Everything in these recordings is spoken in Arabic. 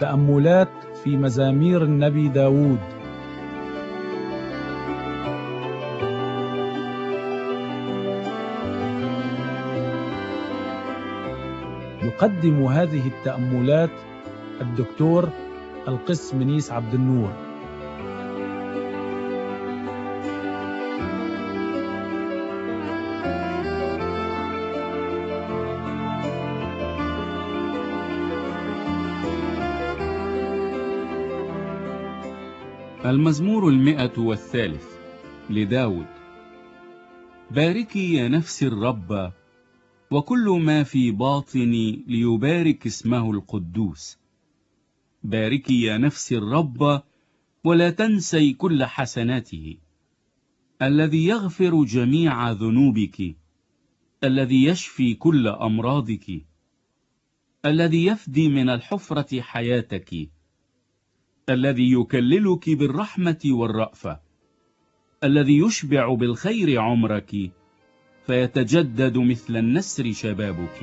تأملات في مزامير النبي داود. يقدم هذه التأملات الدكتور القس منيس عبد النور. المزمور 103 لداود. باركي يا نفس الرب، وكل ما في باطني ليبارك اسمه القدوس. باركي يا نفس الرب، ولا تنسي كل حسناته، الذي يغفر جميع ذنوبك، الذي يشفي كل أمراضك، الذي يفدي من الحفرة حياتك، الذي يكللك بالرحمة والرأفة، الذي يشبع بالخير عمرك، فيتجدد مثل النسر شبابك.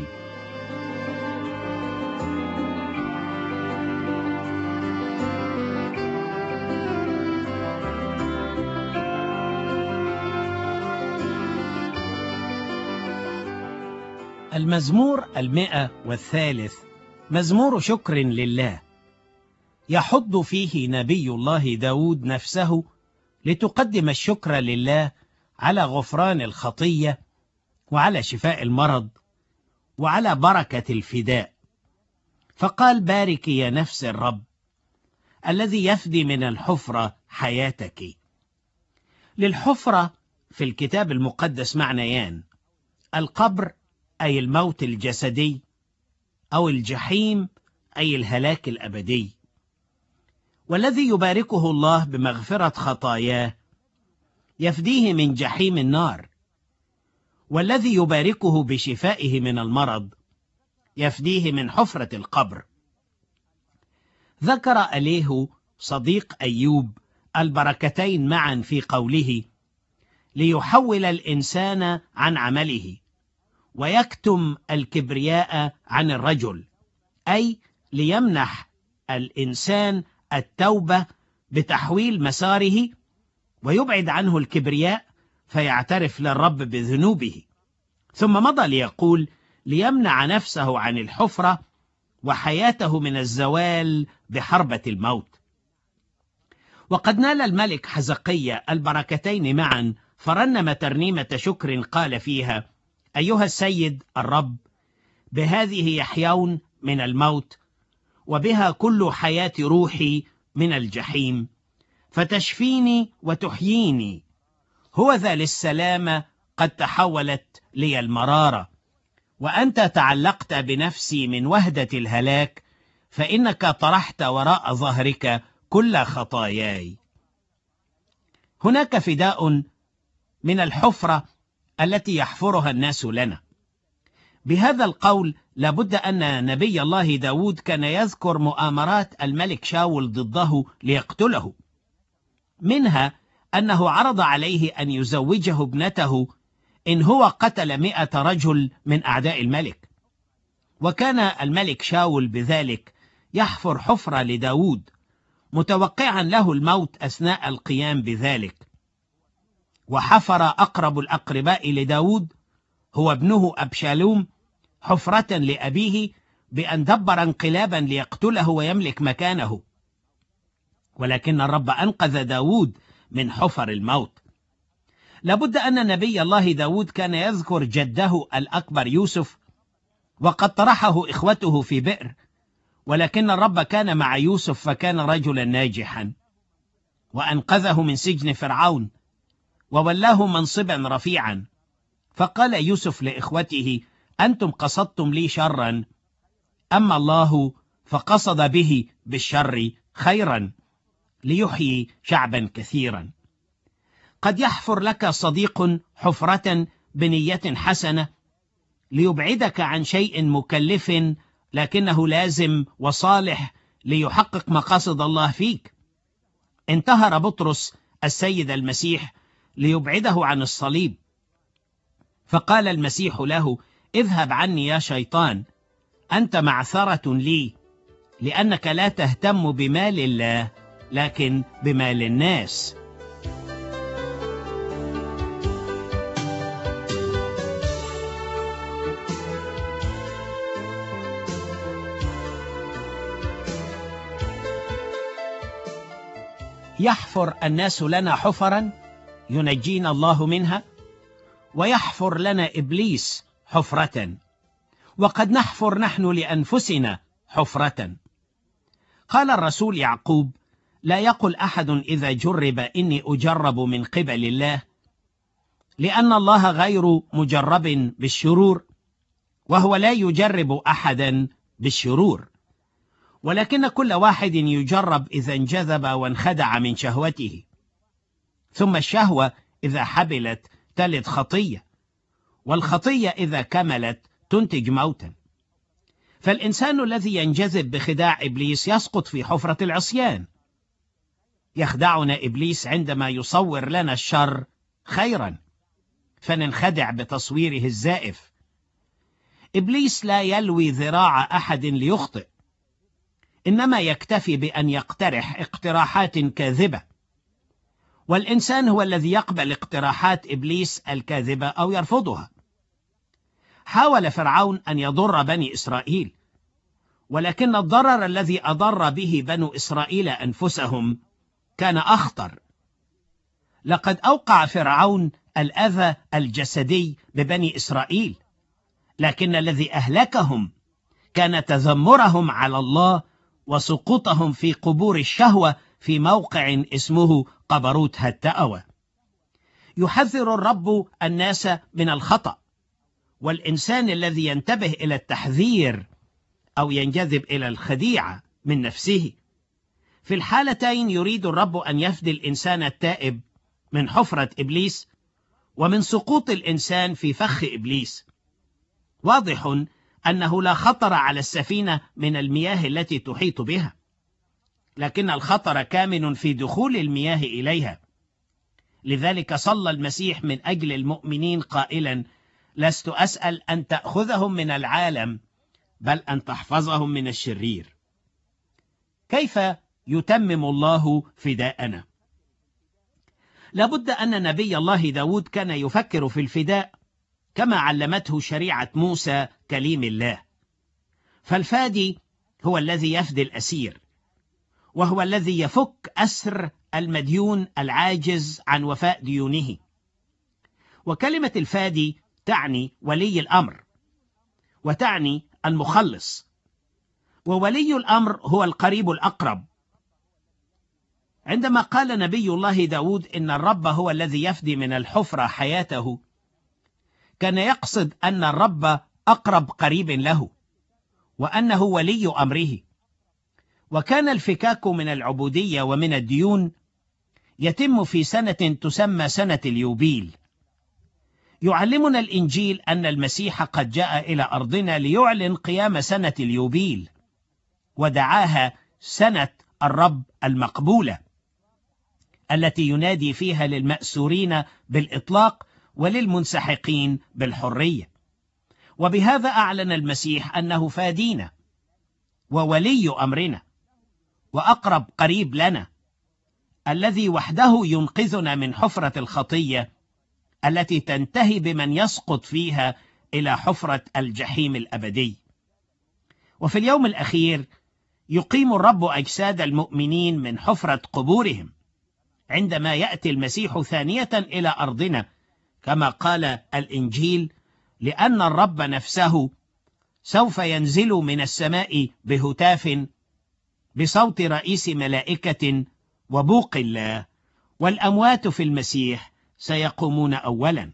المزمور 103 مزمور شكر لله، يحض فيه نبي الله داود نفسه لتقدم الشكر لله على غفران الخطية، وعلى شفاء المرض، وعلى بركة الفداء. فقال: بارك يا نفس الرب، الذي يفدي من الحفرة حياتك. للحفرة في الكتاب المقدس معنيان: القبر أي الموت الجسدي، أو الجحيم أي الهلاك الأبدي. والذي يباركه الله بمغفرة خطاياه يفديه من جحيم النار، والذي يباركه بشفائه من المرض يفديه من حفرة القبر. ذكر أليه صديق أيوب البركتين معا في قوله: ليحول الإنسان عن عمله ويكتم الكبرياء عن الرجل، أي ليمنح الإنسان التوبة بتحويل مساره، ويبعد عنه الكبرياء فيعترف للرب بذنوبه. ثم مضى ليقول: ليمنع نفسه عن الحفرة وحياته من الزوال بحربة الموت. وقد نال الملك حزقيا البركتين معا، فرنم ترنيمة شكر قال فيها: أيها السيد الرب، بهذه يحيون من الموت، وبها كل حياة روحي من الجحيم، فتشفيني وتحييني. هو ذا للسلامة قد تحولت لي المرارة، وأنت تعلقت بنفسي من وهدة الهلاك، فإنك طرحت وراء ظهرك كل خطاياي. هناك فداء من الحفرة التي يحفرها الناس لنا. بهذا القول لابد أن نبي الله داود كان يذكر مؤامرات الملك شاول ضده ليقتله، منها أنه عرض عليه أن يزوجه ابنته إن هو قتل 100 رجل من أعداء الملك. وكان الملك شاول بذلك يحفر حفرة لداود، متوقعا له الموت أثناء القيام بذلك. وحفر أقرب الأقرباء لداود هو ابنه أبشالوم حفرة لأبيه بأن دبر انقلابا ليقتله ويملك مكانه، ولكن الرب أنقذ داود من حفر الموت. لابد أن نبي الله داود كان يذكر جده الأكبر يوسف، وقد طرحه إخوته في بئر، ولكن الرب كان مع يوسف فكان رجلا ناجحا، وأنقذه من سجن فرعون وولاه منصبا رفيعا. فقال يوسف لإخوته: أنتم قصدتم لي شرا، أما الله فقصد به بالشر خيرا، ليحيي شعبا كثيرا. قد يحفر لك صديق حفرة بنية حسنة ليبعدك عن شيء مكلف، لكنه لازم وصالح ليحقق مقاصد الله فيك. انتهر بطرس السيد المسيح ليبعده عن الصليب، فقال المسيح له: اذهب عني يا شيطان، أنت معثرة لي، لأنك لا تهتم بمال الله لكن بمال الناس. يحفر الناس لنا حفرا ينجينا الله منها، ويحفر لنا إبليس حفرة، وقد نحفر نحن لأنفسنا حفرة. قال الرسول يعقوب: لا يقل أحد إذا جرب إني أجرب من قبل الله، لأن الله غير مجرب بالشرور، وهو لا يجرب أحدا بالشرور، ولكن كل واحد يجرب إذا انجذب وانخدع من شهوته، ثم الشهوة إذا حبلت تلد خطية، والخطية إذا كملت تنتج موتا. فالإنسان الذي ينجذب بخداع إبليس يسقط في حفرة العصيان. يخدعنا إبليس عندما يصور لنا الشر خيرا، فننخدع بتصويره الزائف. إبليس لا يلوي ذراع أحد ليخطئ، إنما يكتفي بأن يقترح اقتراحات كاذبة، والإنسان هو الذي يقبل اقتراحات إبليس الكاذبة أو يرفضها. حاول فرعون أن يضر بني إسرائيل، ولكن الضرر الذي أضر به بنو إسرائيل أنفسهم كان أخطر. لقد أوقع فرعون الأذى الجسدي ببني إسرائيل، لكن الذي أهلكهم كان تذمرهم على الله وسقوطهم في قبور الشهوة في موقع اسمه قبروت هتأوى. يحذر الرب الناس من الخطأ، والإنسان الذي ينتبه إلى التحذير أو ينجذب إلى الخديعة من نفسه، في الحالتين يريد الرب أن يفدي الإنسان التائب من حفرة إبليس ومن سقوط الإنسان في فخ إبليس. واضح أنه لا خطر على السفينة من المياه التي تحيط بها، لكن الخطر كامن في دخول المياه إليها. لذلك صلى المسيح من أجل المؤمنين قائلا: لست أسأل أن تأخذهم من العالم، بل أن تحفظهم من الشرير. كيف يتمم الله فداءنا؟ لابد أن نبي الله داود كان يفكر في الفداء كما علمته شريعة موسى كليم الله. فالفادي هو الذي يفدي الأسير، وهو الذي يفك أسر المديون العاجز عن وفاء ديونه. وكلمة الفادي تعني ولي الأمر، وتعني المخلص، وولي الأمر هو القريب الأقرب. عندما قال نبي الله داود إن الرب هو الذي يفدي من الحفرة حياته، كان يقصد أن الرب أقرب قريب له، وأنه ولي أمره. وكان الفكاك من العبودية ومن الديون يتم في سنة تسمى سنة اليوبيل. يعلمنا الإنجيل أن المسيح قد جاء إلى أرضنا ليعلن قيام سنة اليوبيل، ودعاها سنة الرب المقبولة، التي ينادي فيها للمأسورين بالإطلاق وللمنسحقين بالحرية. وبهذا أعلن المسيح أنه فادينا وولي أمرنا وأقرب قريب لنا، الذي وحده ينقذنا من حفرة الخطية التي تنتهي بمن يسقط فيها إلى حفرة الجحيم الأبدي. وفي اليوم الأخير يقيم الرب أجساد المؤمنين من حفرة قبورهم عندما يأتي المسيح ثانية إلى أرضنا، كما قال الإنجيل: لأن الرب نفسه سوف ينزل من السماء بهتاف بصوت رئيس ملائكة وبوق الله، والأموات في المسيح سيقومون أولا.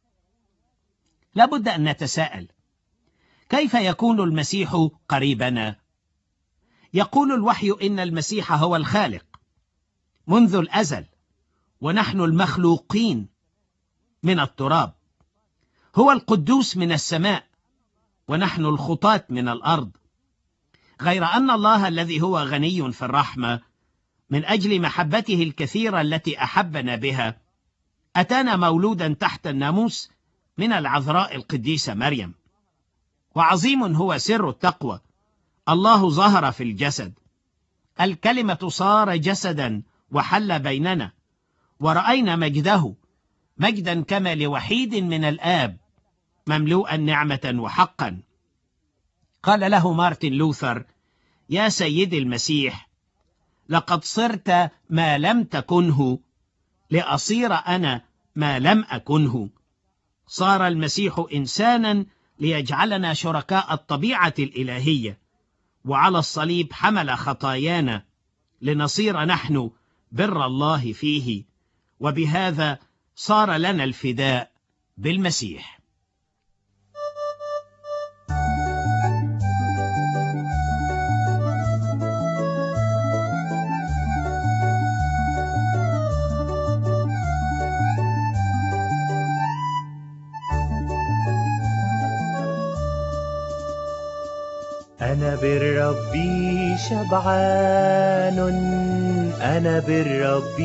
لابد أن نتساءل: كيف يكون المسيح قريبنا؟ يقول الوحي إن المسيح هو الخالق منذ الأزل، ونحن المخلوقين من التراب. هو القدوس من السماء، ونحن الخطاة من الأرض. غير أن الله الذي هو غني في الرحمة من أجل محبته الكثيرة التي أحبنا بها، أتانا مولودا تحت الناموس من العذراء القديسة مريم. وعظيم هو سر التقوى الله ظهر في الجسد، الكلمة صار جسدا وحل بيننا، ورأينا مجده، مجدا كما لوحيد من الآب، مملوءا نعمة وحقا. قال له مارتن لوثر: يا سيدي المسيح، لقد صرت ما لم تكنه لأصير أنا ما لم أكنه. صار المسيح إنسانا ليجعلنا شركاء الطبيعة الإلهية، وعلى الصليب حمل خطايانا لنصير نحن بر الله فيه، وبهذا صار لنا الفداء بالمسيح. أنا بالرب شبعان، أنا بالرب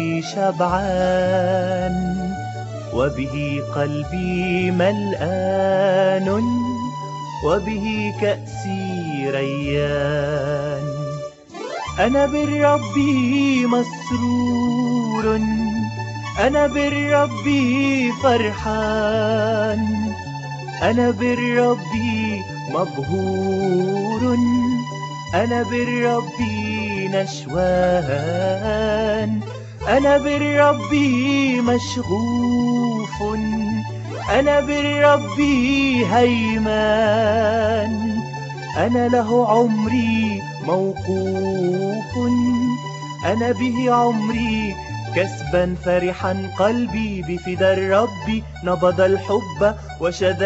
شبعان، وبه قلبي ملآن، وبه كأسي ريان. أنا بالرب مسرور، أنا بالرب فرحان، أنا بالرب مبهور، أنا بالرب نشوان، أنا بالرب مشغوف، أنا بالرب هيمان، أنا له عمري موقوف، أنا به عمري كسبا فرحا، قلبي بفدا الرب نبض الحب وشد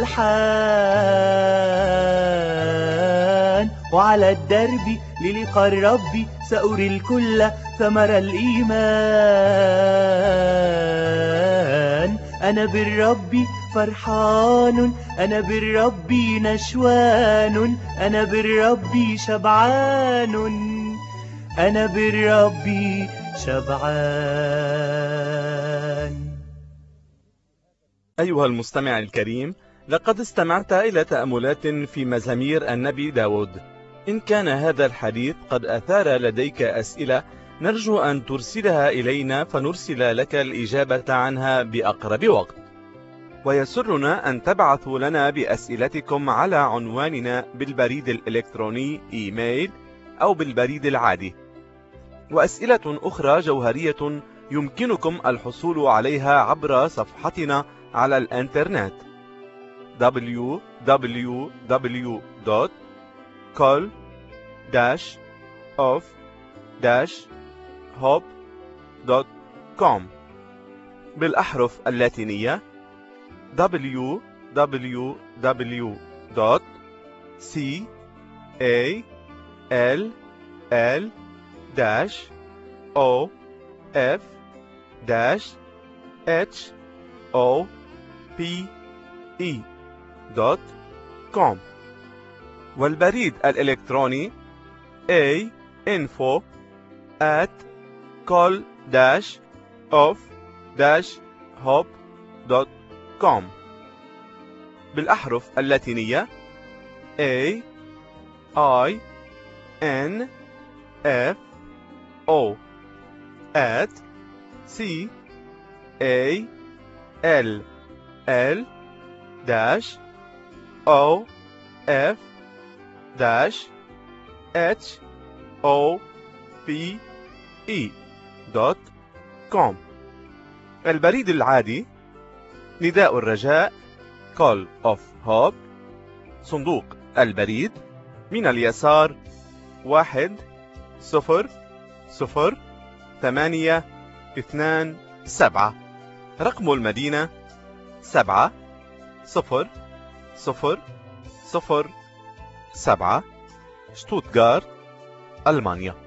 الألحان، وعلى الدرب للقاء الرب سأري الكل ثمر الإيمان. أنا بالرب فرحان، أنا بالرب نشوان، أنا بالرب شبعان، أنا بالرب شبعان. أيها المستمع الكريم، لقد استمعت إلى تأملات في مزامير النبي داود. إن كان هذا الحديث قد أثار لديك أسئلة، نرجو أن ترسلها إلينا فنرسل لك الإجابة عنها بأقرب وقت. ويسرنا أن تبعثوا لنا بأسئلتكم على عنواننا بالبريد الإلكتروني إيميل أو بالبريد العادي. وأسئلة أخرى جوهرية يمكنكم الحصول عليها عبر صفحتنا على الإنترنت www.call-of-hope.com بالأحرف اللاتينية www.call-of-hope.com والبريد الإلكتروني info@call-of-hope.com بالأحرف اللاتينية info@call-of-hope.com البريد العادي نداء الرجاء Call of Hope، صندوق البريد من اليسار 10027، رقم المدينة 70007، شتوتغارت، ألمانيا.